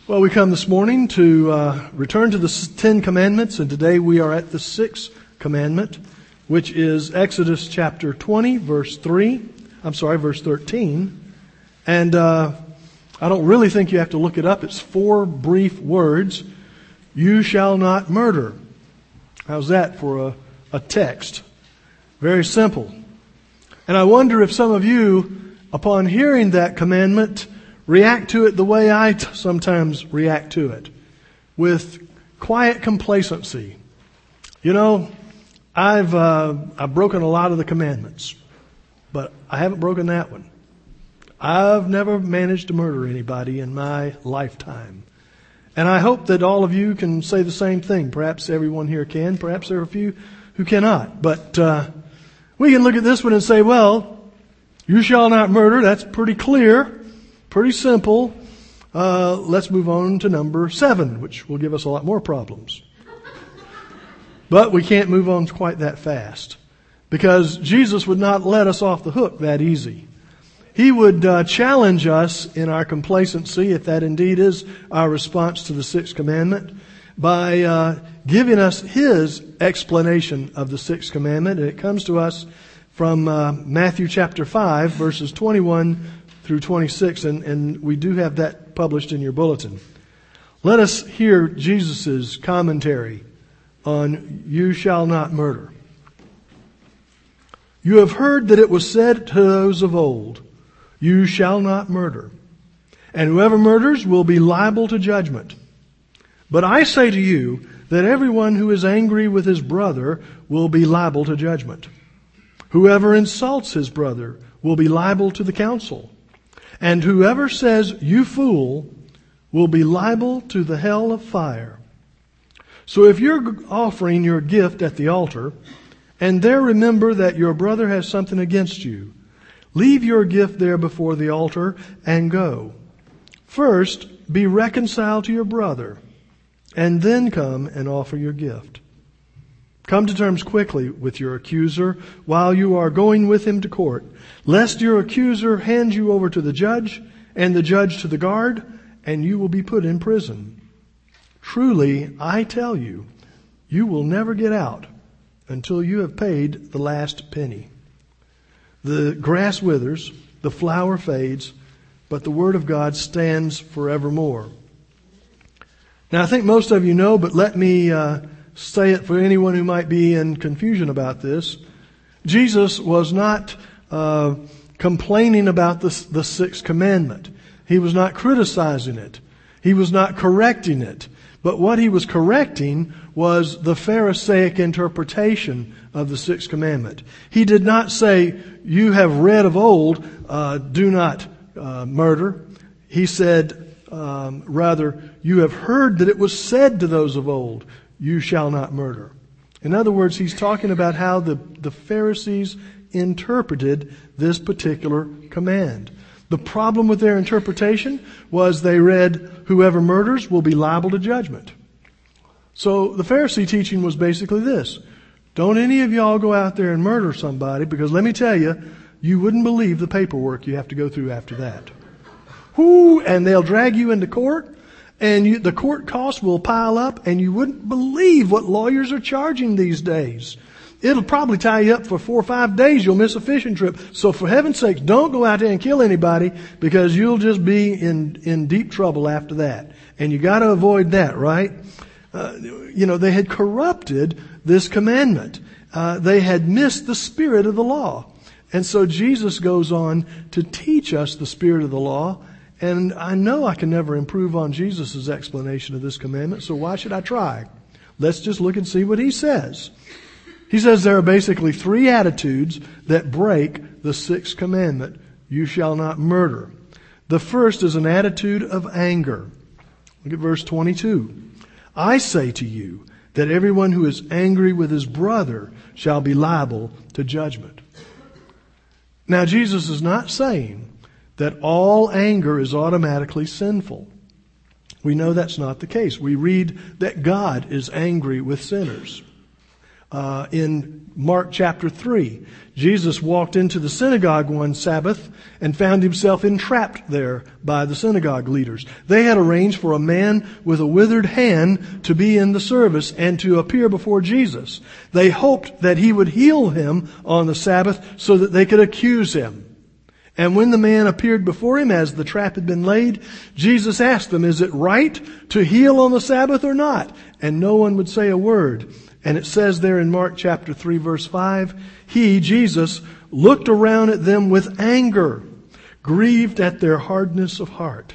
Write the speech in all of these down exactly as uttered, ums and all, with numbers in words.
Well, we come this morning to uh, return to the Ten Commandments, and today we are at the sixth commandment, which is Exodus chapter twenty, verse three. I'm sorry, verse thirteen. And uh, I don't really think you have to look it up. It's four brief words. You shall not murder. How's that for a, a text? Very simple. And I wonder if some of you, upon hearing that commandment, react to it the way I t- sometimes react to it, with quiet complacency. You know, I've uh, I've broken a lot of the commandments, but I haven't broken that one. I've never managed to murder anybody in my lifetime. And I hope that all of you can say the same thing. Perhaps everyone here can. Perhaps there are a few who cannot. But uh, we can look at this one and say, well, you shall not murder. That's pretty clear. Pretty simple. Uh, let's move on to number seven, which will give us a lot more problems. But we can't move on quite that fast, because Jesus would not let us off the hook that easy. He would uh, challenge us in our complacency, if that indeed is our response to the sixth commandment, by uh, giving us His explanation of the sixth commandment. And it comes to us from uh, Matthew chapter five, verses twenty-one through twenty-six, and, and we do have that published in your bulletin. Let us hear Jesus' commentary on you shall not murder. You have heard that it was said to those of old, you shall not murder, and whoever murders will be liable to judgment. But I say to you that everyone who is angry with his brother will be liable to judgment. Whoever insults his brother will be liable to the council. And whoever says, you fool, will be liable to the hell of fire. So if you're offering your gift at the altar, and there remember that your brother has something against you, leave your gift there before the altar and go. First, be reconciled to your brother, and then come and offer your gift. Come to terms quickly with your accuser while you are going with him to court, lest your accuser hand you over to the judge, and the judge to the guard, and you will be put in prison. Truly, I tell you, you will never get out until you have paid the last penny. The grass withers, the flower fades, but the word of God stands forevermore. Now, I think most of you know, but let me uh, say it for anyone who might be in confusion about this. Jesus was not uh, complaining about the, the sixth commandment. He was not criticizing it. He was not correcting it. But what he was correcting was the Pharisaic interpretation of the sixth commandment. He did not say, you have read of old, uh, do not uh, murder. He said, um, rather, you have heard that it was said to those of old, you shall not murder. In other words, he's talking about how the, the Pharisees interpreted this particular command. The problem with their interpretation was they read, whoever murders will be liable to judgment. So the Pharisee teaching was basically this. Don't any of y'all go out there and murder somebody, because let me tell you, you wouldn't believe the paperwork you have to go through after that. Whoo, and they'll drag you into court, and you, the court costs will pile up, and you wouldn't believe what lawyers are charging these days. It'll probably tie you up for four or five days. You'll miss a fishing trip. So for heaven's sakes, don't go out there and kill anybody, because you'll just be in, in deep trouble after that. And you got to avoid that, right? Uh, you know, they had corrupted this commandment. Uh, they had missed the spirit of the law. And so Jesus goes on to teach us the spirit of the law. And I know I can never improve on Jesus' explanation of this commandment, so why should I try? Let's just look and see what he says. He says there are basically three attitudes that break the sixth commandment. You shall not murder. The first is an attitude of anger. Look at verse twenty-two. I say to you that everyone who is angry with his brother shall be liable to judgment. Now, Jesus is not saying that all anger is automatically sinful. We know that's not the case. We read that God is angry with sinners. Uh, in Mark chapter three, Jesus walked into the synagogue one Sabbath and found himself entrapped there by the synagogue leaders. They had arranged for a man with a withered hand to be in the service and to appear before Jesus. They hoped that he would heal him on the Sabbath so that they could accuse him. And when the man appeared before him, as the trap had been laid, Jesus asked them, "Is it right to heal on the Sabbath or not?" And no one would say a word. And it says there in Mark chapter three verse five, he, Jesus, looked around at them with anger, grieved at their hardness of heart.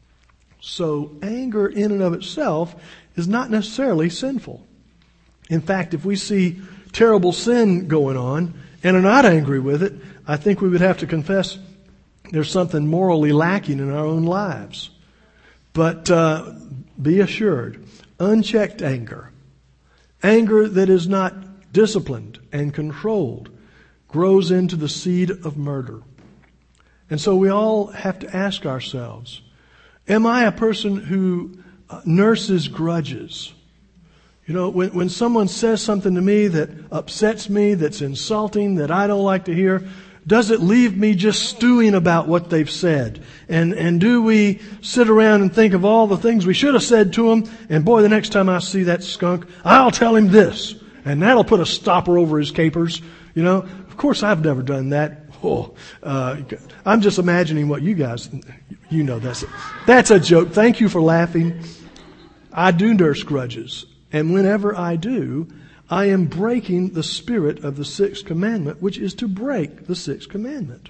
So anger in and of itself is not necessarily sinful. In fact, if we see terrible sin going on and are not angry with it, I think we would have to confess there's something morally lacking in our own lives. But uh, be assured, unchecked anger, anger that is not disciplined and controlled, grows into the seed of murder. And so we all have to ask ourselves, am I a person who nurses grudges? You know, when, when someone says something to me that upsets me, that's insulting, that I don't like to hear, does it leave me just stewing about what they've said? And, and do we sit around and think of all the things we should have said to them? And boy, the next time I see that skunk, I'll tell him this. And that'll put a stopper over his capers. You know, of course I've never done that. Oh, uh, I'm just imagining what you guys, you know, that's a, that's a joke. Thank you for laughing. I do nurse grudges. And whenever I do, I am breaking the spirit of the sixth commandment, which is to break the sixth commandment.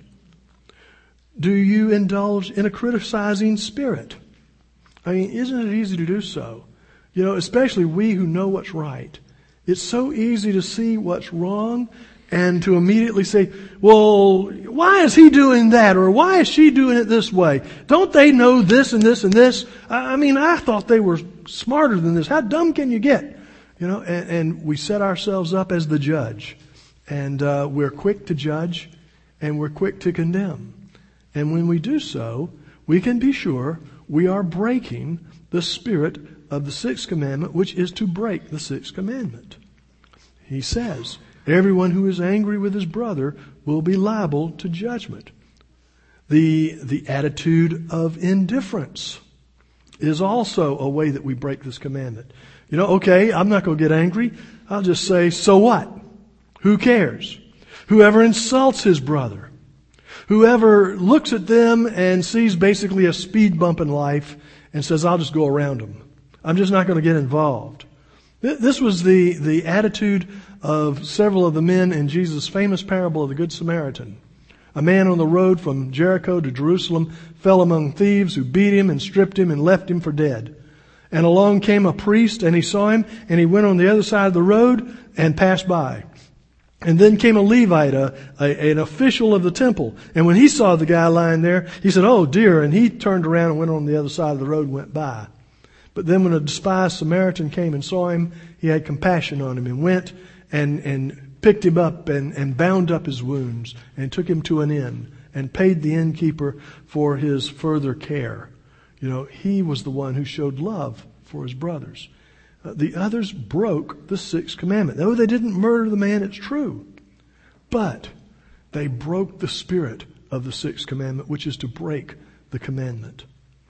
Do you indulge in a criticizing spirit? I mean, isn't it easy to do so? You know, especially we who know what's right. It's so easy to see what's wrong and to immediately say, well, why is he doing that? Or why is she doing it this way? Don't they know this and this and this? I mean, I thought they were smarter than this. How dumb can you get? You know, and, and we set ourselves up as the judge. And uh, we're quick to judge and we're quick to condemn. And when we do so, we can be sure we are breaking the spirit of the sixth commandment, which is to break the sixth commandment. He says, everyone who is angry with his brother will be liable to judgment. The, the attitude of indifference is also a way that we break this commandment. You know, okay, I'm not going to get angry. I'll just say, so what? Who cares? Whoever insults his brother, whoever looks at them and sees basically a speed bump in life and says, I'll just go around them. I'm just not going to get involved. This was the, the attitude of several of the men in Jesus' famous parable of the Good Samaritan. A man on the road from Jericho to Jerusalem fell among thieves who beat him and stripped him and left him for dead. And along came a priest, and he saw him, and he went on the other side of the road and passed by. And then came a Levite, a, a, an official of the temple. And when he saw the guy lying there, he said, oh dear. And he turned around and went on the other side of the road and went by. But then when a despised Samaritan came and saw him, he had compassion on him and went and, and picked him up and, and bound up his wounds and took him to an inn and paid the innkeeper for his further care. You know, he was the one who showed love for his brothers. Uh, the others broke the sixth commandment. No, they didn't murder the man, it's true. But they broke the spirit of the sixth commandment, which is to break the commandment.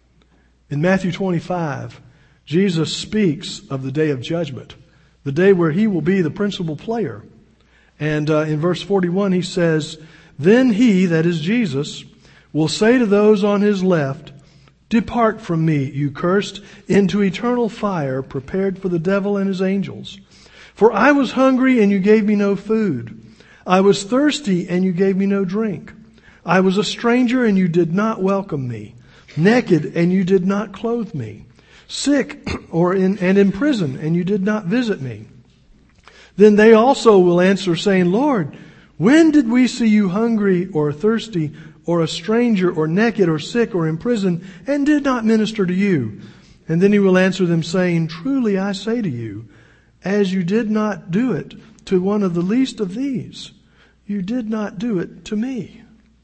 In Matthew twenty-five, Jesus speaks of the day of judgment, the day where he will be the principal player. And uh, in verse forty-one, he says, then he, that is Jesus, will say to those on his left, depart from me, you cursed, into eternal fire prepared for the devil and his angels. For I was hungry and you gave me no food. I was thirsty and you gave me no drink. I was a stranger and you did not welcome me. Naked and you did not clothe me. Sick or in, and in prison and you did not visit me. Then they also will answer saying, Lord, when did we see you hungry or thirsty or a stranger, or naked, or sick, or in prison, and did not minister to you? And then he will answer them, saying, truly I say to you, as you did not do it to one of the least of these, you did not do it to me.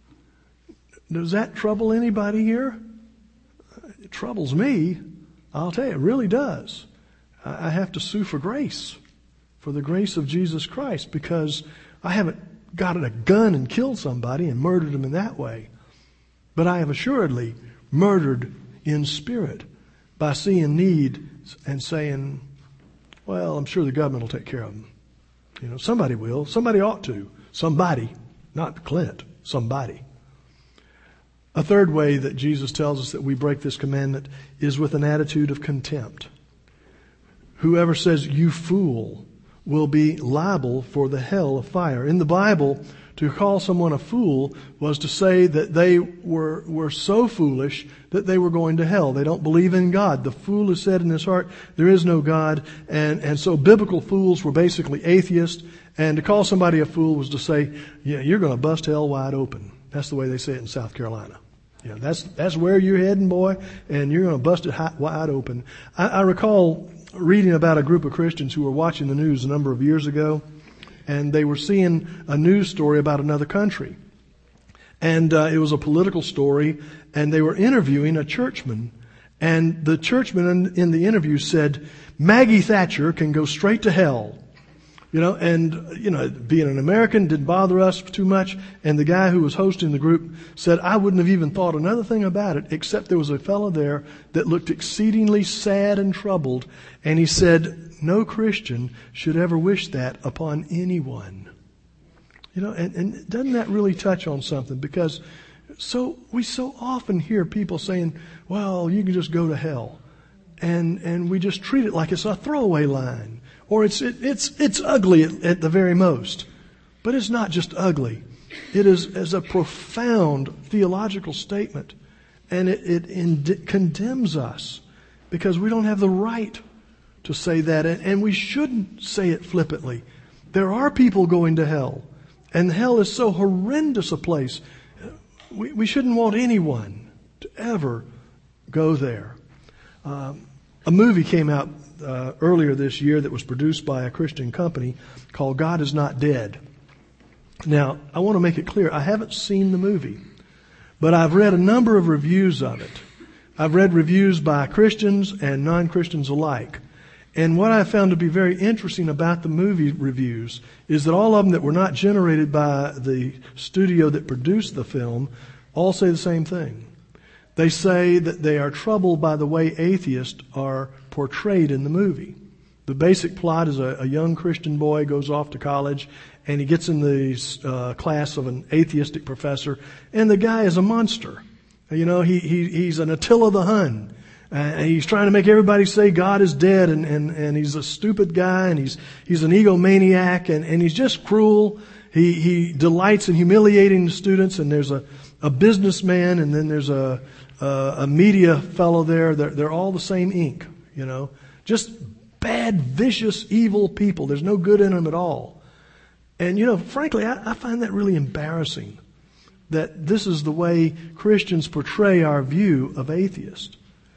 Does that trouble anybody here? It troubles me. I'll tell you, it really does. I have to sue for grace. for the grace of Jesus Christ, because I haven't gotten a gun and killed somebody and murdered them in that way. But I have assuredly murdered in spirit by seeing need and saying, well, I'm sure the government will take care of them. You know, somebody will. Somebody ought to. Somebody. Not Clint. Somebody. A third way that Jesus tells us that we break this commandment is with an attitude of contempt. Whoever says, you fool, will be liable for the hell of fire. In the Bible, to call someone a fool was to say that they were, were so foolish that they were going to hell. They don't believe in God. The fool has said in his heart, there is no God. And, and so biblical fools were basically atheists. And to call somebody a fool was to say, yeah, you're going to bust hell wide open. That's the way they say it in South Carolina. Yeah, that's, that's where you're heading, boy, and you're going to bust it hot, wide open. I, I recall reading about a group of Christians who were watching the news a number of years ago, and they were seeing a news story about another country. And uh, it was a political story, and they were interviewing a churchman. And the churchman in, in the interview said, Maggie Thatcher can go straight to hell. You know, and, you know, being an American didn't bother us too much. And the guy who was hosting the group said, I wouldn't have even thought another thing about it, except there was a fellow there that looked exceedingly sad and troubled. And he said, no Christian should ever wish that upon anyone. You know, and, and doesn't that really touch on something? Because so we so often hear people saying, well, you can just go to hell. And, and we just treat it like it's a throwaway line. Or it's it, it's it's ugly at, at the very most. But it's not just ugly. It is as a profound theological statement. And it, it ind- condemns us because we don't have the right to say that. And, and we shouldn't say it flippantly. There are people going to hell. And hell is so horrendous a place. We, we shouldn't want anyone to ever go there. Um, a movie came out Uh, earlier this year that was produced by a Christian company called God Is Not Dead. Now, I want to make it clear, I haven't seen the movie, but I've read a number of reviews of it. I've read reviews by Christians and non-Christians alike. And what I found to be very interesting about the movie reviews is that all of them that were not generated by the studio that produced the film all say the same thing. They say that they are troubled by the way atheists are portrayed in the movie. The basic plot is a, a young Christian boy goes off to college and he gets in the uh, class of an atheistic professor, and the guy is a monster. You know, he, he he's an Attila the Hun. Uh, and he's trying to make everybody say God is dead, and, and, and he's a stupid guy, and he's he's an egomaniac, and, and he's just cruel. He he delights in humiliating the students, and there's a, a businessman, and then there's a Uh, a media fellow there. They're, they're all the same ink, you know. Just bad, vicious, evil people. There's no good in them at all. And, you know, frankly, I, I find that really embarrassing that this is the way Christians portray our view of atheists.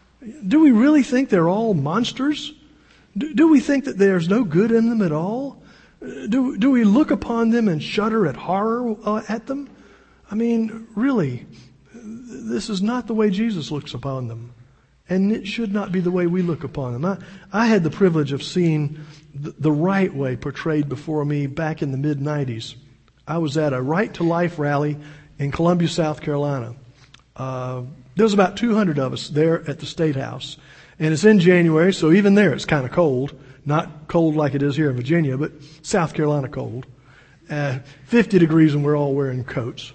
Do we really think they're all monsters? Do, do we think that there's no good in them at all? Do, do we look upon them and shudder at horror uh, at them? I mean, really, this is not the way Jesus looks upon them. And it should not be the way we look upon them. I, I had the privilege of seeing the, the right way portrayed before me back in the mid nineties. I was at a Right to Life rally in Columbia, South Carolina. Uh, there was about two hundred of us there at the State House. And it's in January, so even there it's kind of cold. Not cold like it is here in Virginia, but South Carolina cold. Uh, fifty degrees and we're all wearing coats.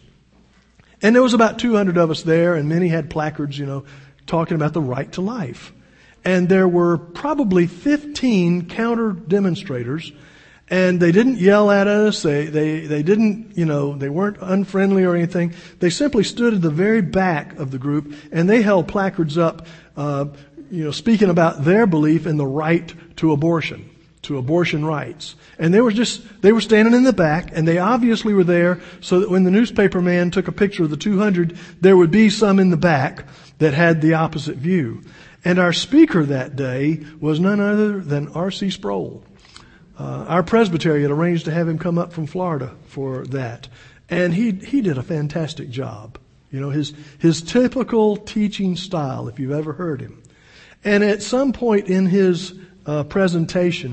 And there was about two hundred of us there, and many had placards, you know, talking about the right to life. And there were probably fifteen counter demonstrators, and they didn't yell at us. They, they, they didn't, you know, they weren't unfriendly or anything. They simply stood at the very back of the group, and they held placards up, uh, you know, speaking about their belief in the right to abortion, to abortion rights. And they were just, they were standing in the back, and they obviously were there so that when the newspaper man took a picture of the two hundred, there would be some in the back that had the opposite view. And our speaker that day was none other than R C Sproul. Uh, our presbytery had arranged to have him come up from Florida for that. And he, he did a fantastic job. You know, his, his typical teaching style, if you've ever heard him. And at some point in his uh, presentation,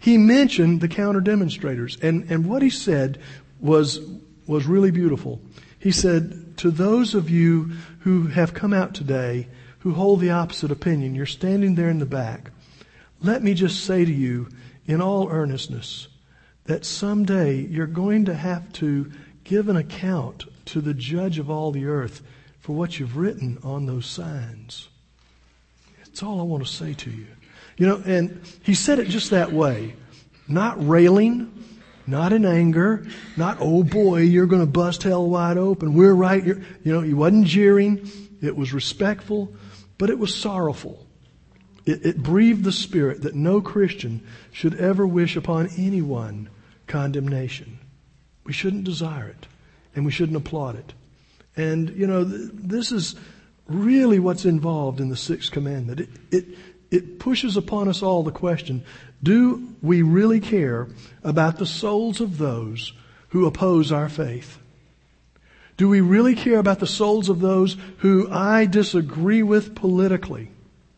he mentioned the counter demonstrators. And, and what he said was, was really beautiful. He said, to those of you who have come out today, who hold the opposite opinion, you're standing there in the back. Let me just say to you, in all earnestness, that someday you're going to have to give an account to the judge of all the earth for what you've written on those signs. That's all I want to say to you. You know, and he said it just that way. Not railing, not in anger, not, oh boy, you're going to bust hell wide open. We're right. You're, you know, he wasn't jeering. It was respectful, but it was sorrowful. It, it breathed the Spirit that no Christian should ever wish upon anyone condemnation. We shouldn't desire it, and we shouldn't applaud it. And, you know, th- this is really what's involved in the sixth commandment. It, it, it pushes upon us all the question, do we really care about the souls of those who oppose our faith? Do we really care about the souls of those who I disagree with politically?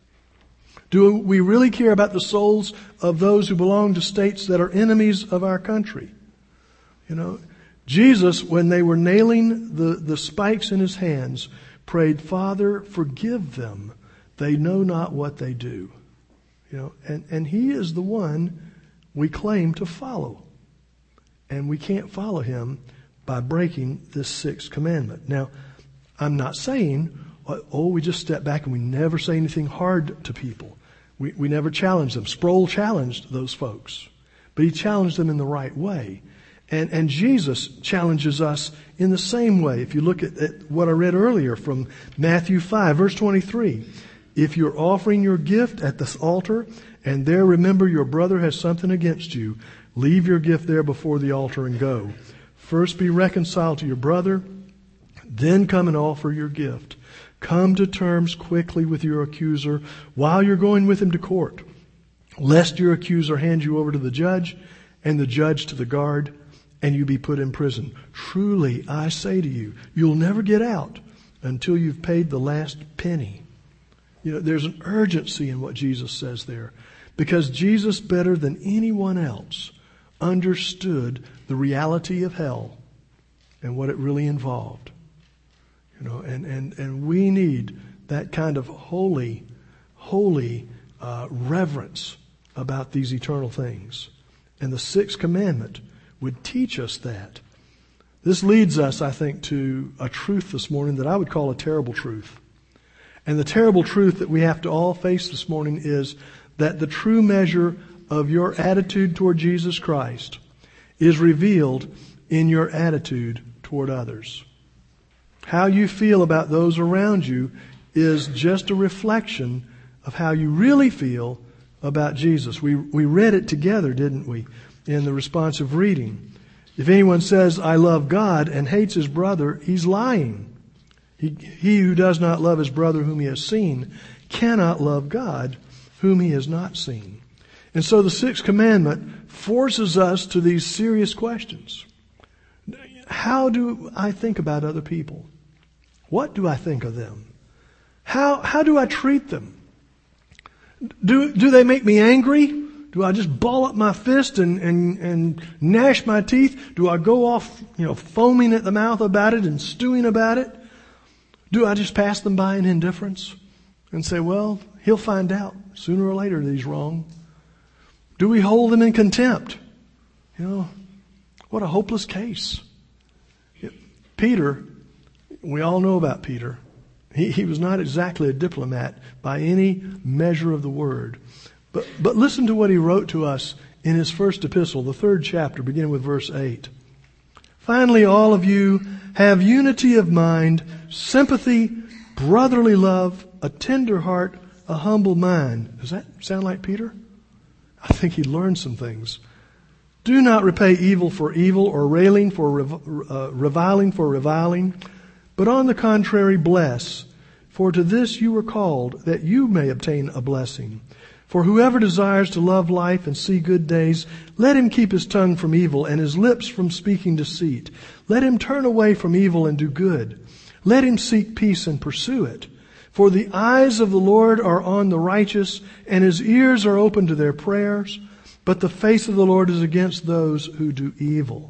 Do we really care about the souls of those who belong to states that are enemies of our country? You know, Jesus, when they were nailing the, the spikes in his hands, prayed, Father, forgive them. They know not what they do. You know, and, and he is the one we claim to follow. And we can't follow him by breaking this sixth commandment. Now, I'm not saying, oh, we just step back and we never say anything hard to people. We, we never challenge them. Sproul challenged those folks, but he challenged them in the right way. And, and Jesus challenges us in the same way. If you look at, at what I read earlier from Matthew five, verse twenty-three. If you're offering your gift at this altar and there remember your brother has something against you, leave your gift there before the altar and go. First be reconciled to your brother, then come and offer your gift. Come to terms quickly with your accuser while you're going with him to court, lest your accuser hand you over to the judge and the judge to the guard, and you be put in prison. Truly, I say to you, you'll never get out until you've paid the last penny. You know, there's an urgency in what Jesus says there, because Jesus, better than anyone else, understood the reality of hell and what it really involved. You know, and, and, and we need that kind of holy, holy uh, reverence about these eternal things. And the sixth commandment would teach us that. This leads us, I think, to a truth this morning that I would call a terrible truth. And the terrible truth that we have to all face this morning is that the true measure of your attitude toward Jesus Christ is revealed in your attitude toward others. How you feel about those around you is just a reflection of how you really feel about Jesus. We we read it together, didn't we, in the responsive reading. If anyone says, I love God and hates his brother, he's lying. He, he who does not love his brother whom he has seen cannot love God whom he has not seen. And so the sixth commandment forces us to these serious questions. How do I think about other people? What do I think of them? How, how do I treat them? Do, do they make me angry? Do I just ball up my fist and, and, and gnash my teeth? Do I go off, you know, foaming at the mouth about it and stewing about it? Do I just pass them by in indifference and say, well, he'll find out sooner or later that he's wrong? Do we hold them in contempt? You know, what a hopeless case. Peter, we all know about Peter. He, he was not exactly a diplomat by any measure of the word. But, but listen to what he wrote to us in his first epistle, the third chapter, beginning with verse eight. Finally, all of you have unity of mind, sympathy, brotherly love, a tender heart, a humble mind. Does that sound like Peter? I think he learned some things. Do not repay evil for evil or railing for rev- uh, reviling for reviling, but on the contrary bless. For to this you were called, that you may obtain a blessing. For whoever desires to love life and see good days, let him keep his tongue from evil and his lips from speaking deceit. Let him turn away from evil and do good. Let him seek peace and pursue it. For the eyes of the Lord are on the righteous, and his ears are open to their prayers. but the face of the Lord is against those who do evil.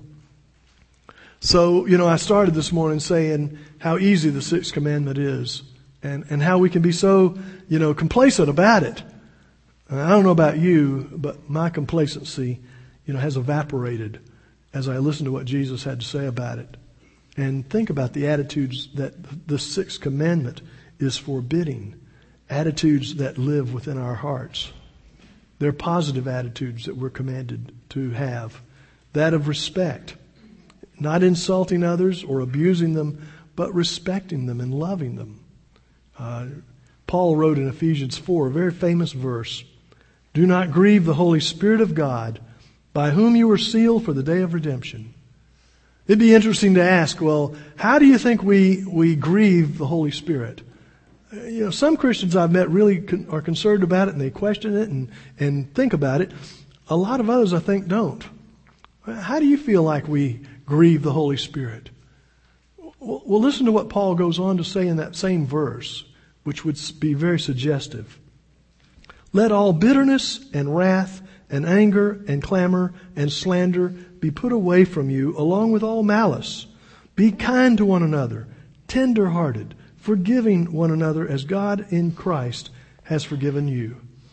So, you know, I started this morning saying how easy the sixth commandment is and, and how we can be so, you know, complacent about it. And I don't know about you, but my complacency, you know, has evaporated as I listen to what Jesus had to say about it. And think about the attitudes that the sixth commandment is forbidding. Attitudes that live within our hearts. They're positive attitudes that we're commanded to have. That of respect. Not insulting others or abusing them, but respecting them and loving them. Uh, Paul wrote in Ephesians four, a very famous verse, "Do not grieve the Holy Spirit of God, by whom you were sealed for the day of redemption." It'd be interesting to ask, well, how do you think we, we grieve the Holy Spirit? You know, some Christians I've met really con- are concerned about it and they question it and, and think about it. A lot of others I think don't. How do you feel like we grieve the Holy Spirit? Well, well, listen to what Paul goes on to say in that same verse, which would be very suggestive. "Let all bitterness and wrath and anger and clamor and slander be put away from you, along with all malice. Be kind to one another, tender-hearted, forgiving one another as God in Christ has forgiven you."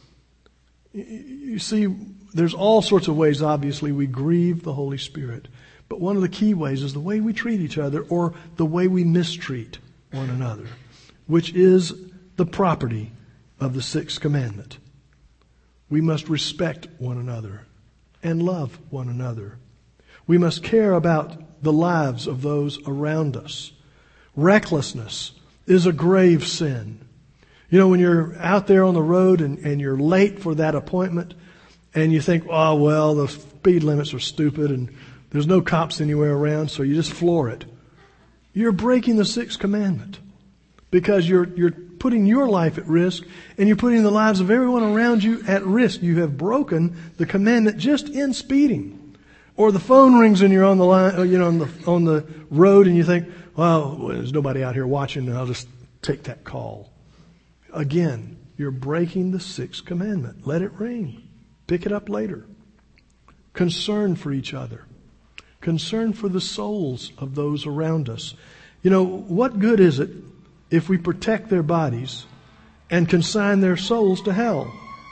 You see, there's all sorts of ways, obviously, we grieve the Holy Spirit. But one of the key ways is the way we treat each other or the way we mistreat one another, which is the property of the sixth commandment. We must respect one another and love one another. We must care about the lives of those around us. Recklessness is a grave sin. You know, when you're out there on the road and, and you're late for that appointment and you think, oh, well, the speed limits are stupid and there's no cops anywhere around, so you just floor it. You're breaking the sixth commandment because you're, you're putting your life at risk and you're putting the lives of everyone around you at risk. You have broken the commandment just in speeding. Or the phone rings and you're on the line, you know, on the, on the road and you think, well, there's nobody out here watching and I'll just take that call. Again, you're breaking the sixth commandment. Let it ring. Pick it up later. Concern for each other. Concern for the souls of those around us. You know, what good is it if we protect their bodies and consign their souls to hell?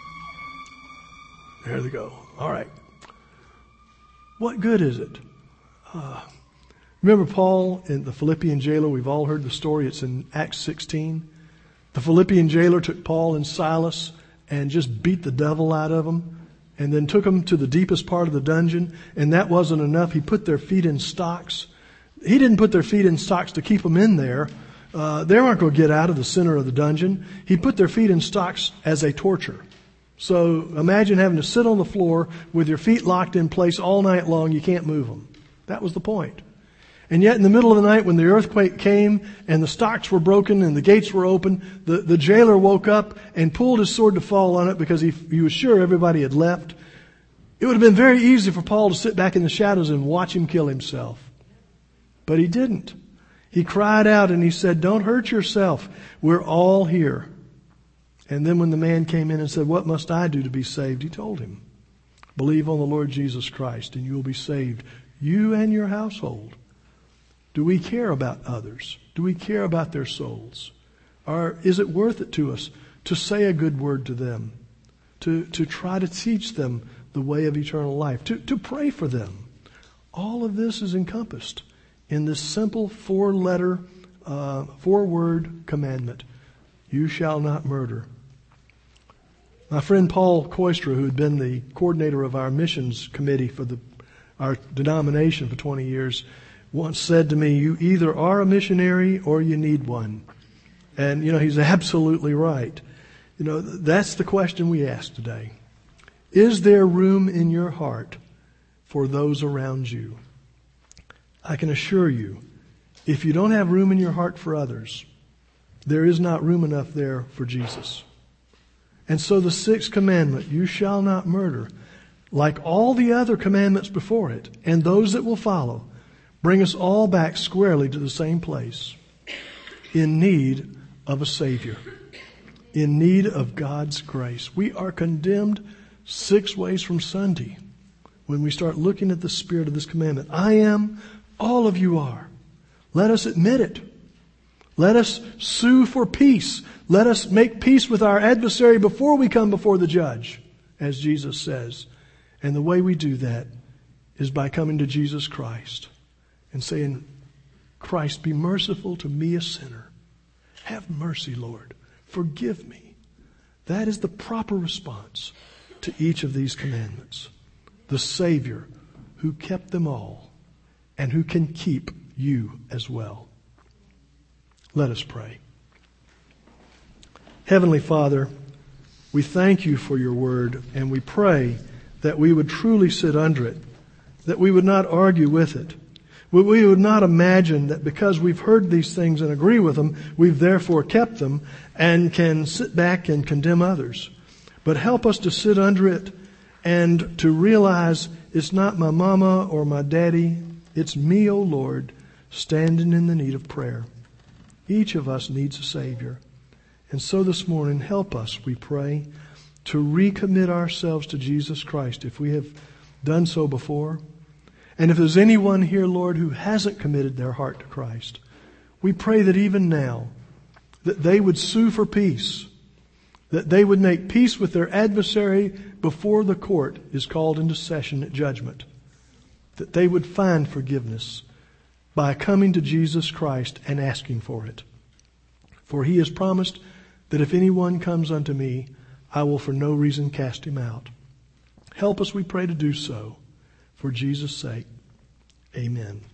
There they go. All right. What good is it? Uh, remember Paul in the Philippian jailer? We've all heard the story. It's in Acts sixteen. The Philippian jailer took Paul and Silas and just beat the devil out of them and then took them to the deepest part of the dungeon. And that wasn't enough. He put their feet in stocks. He didn't put their feet in stocks to keep them in there. Uh, they weren't going to get out of the center of the dungeon. He put their feet in stocks as a torture. So imagine having to sit on the floor with your feet locked in place all night long. You can't move them. That was the point. And yet in the middle of the night when the earthquake came and the stocks were broken and the gates were open, the, the jailer woke up and pulled his sword to fall on it because he, he was sure everybody had left. It would have been very easy for Paul to sit back in the shadows and watch him kill himself. But he didn't. He cried out and he said, "Don't hurt yourself. We're all here." And then when the man came in and said, "What must I do to be saved?" he told him, "Believe on the Lord Jesus Christ and you will be saved, you and your household." Do we care about others? Do we care about their souls? Or is it worth it to us to say a good word to them, to, to try to teach them the way of eternal life, to, to pray for them? All of this is encompassed in this simple four-letter, uh, four-word commandment. You shall not murder. My friend Paul Koistra, who had been the coordinator of our missions committee for the, our denomination for twenty years, once said to me, "You either are a missionary or you need one." And, you know, he's absolutely right. You know, that's the question we ask today. Is there room in your heart for those around you? I can assure you, if you don't have room in your heart for others, there is not room enough there for Jesus. And so the sixth commandment, you shall not murder, like all the other commandments before it, and those that will follow, bring us all back squarely to the same place, in need of a Savior, in need of God's grace. We are condemned six ways from Sunday when we start looking at the spirit of this commandment. I am, all of you are. Let us admit it. Let us sue for peace. Let us make peace with our adversary before we come before the judge, as Jesus says. And the way we do that is by coming to Jesus Christ and saying, Christ, be merciful to me, a sinner. Have mercy, Lord. Forgive me. That is the proper response to each of these commandments. The Savior who kept them all and who can keep you as well. Let us pray. Heavenly Father, we thank you for your word, and we pray that we would truly sit under it, that we would not argue with it. We would not imagine that because we've heard these things and agree with them, we've therefore kept them and can sit back and condemn others. But help us to sit under it and to realize it's not my mama or my daddy, it's me, O Lord, standing in the need of prayer. Each of us needs a Savior. And so this morning, help us, we pray, to recommit ourselves to Jesus Christ if we have done so before. And if there's anyone here, Lord, who hasn't committed their heart to Christ, we pray that even now, that they would sue for peace, that they would make peace with their adversary before the court is called into session at judgment, that they would find forgiveness by coming to Jesus Christ and asking for it. For he has promised that if anyone comes unto me, I will for no reason cast him out. Help us, we pray, to do so. For Jesus' sake, amen.